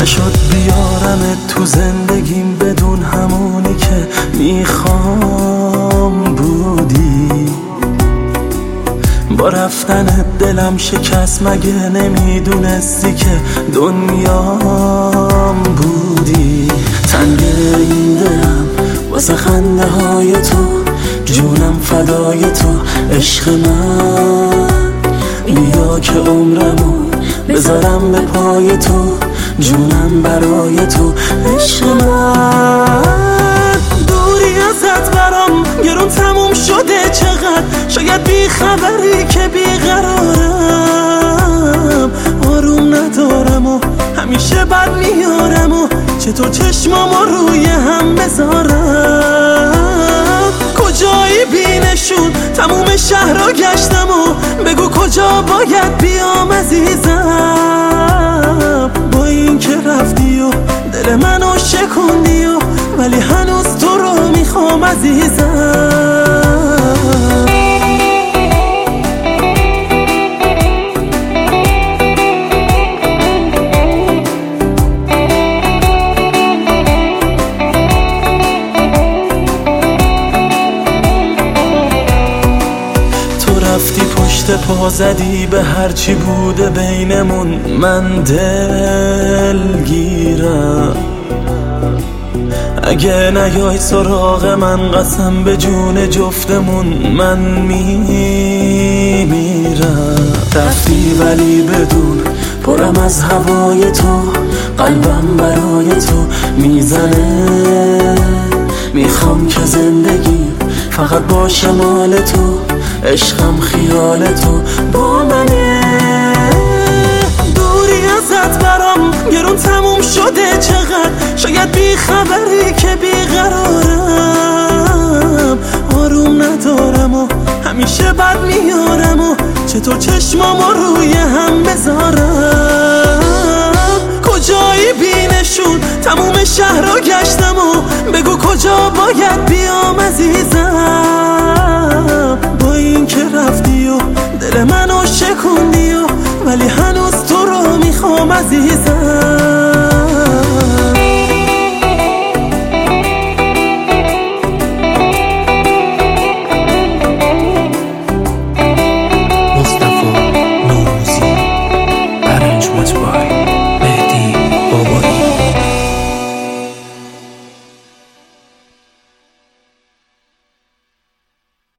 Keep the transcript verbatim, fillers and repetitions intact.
نشد بیارمت تو زندگیم بدون همونی که میخوام بودی. با رفتنت دلم شکست، مگه نمیدونستی که دنیام بودی. تنگ این دلم واسه خنده های تو، جونم فدای تو عشق من. بیا که عمرمو بذارم به پای تو، جونم برای تو عشق من. دوری ازت برام گرون تموم شده چقدر، شاید بی خبری که بیقرارم. آروم ندارم و همیشه بد میارم و چطور چشمامو روی هم بذارم. کجایی بینشون تموم شهر رو گشتم و بگو کجا باید بیام عزیزم. با این که رفتی و دل منو شکوندی و ولی هنوز تو رو میخوام عزیزم. رفتی پشت پا زدی به هرچی بوده بینمون، من دلگیرم. اگه نیای سراغ من قسم به جون جفتمون من میمیرم. رفتی ولی بدون پرم از هوای تو، قلبم برای تو میزنه. میخوام که زندگی فقط باشه مال تو، عشقم خیال تو با منه. دوری ازت برام گرون تموم شده چقدر، شاید بی خبری که بیقرارم. آروم ندارم و همیشه بد میارم و چطور چشمامو روی هم بذارم. کجایی بینشون تموم شهر رو گشتم و بگو کجا باید بیام عزیزم. با این که رفتی و دل منو شکوندی و ولی هنوز تو رو میخوام عزیزم.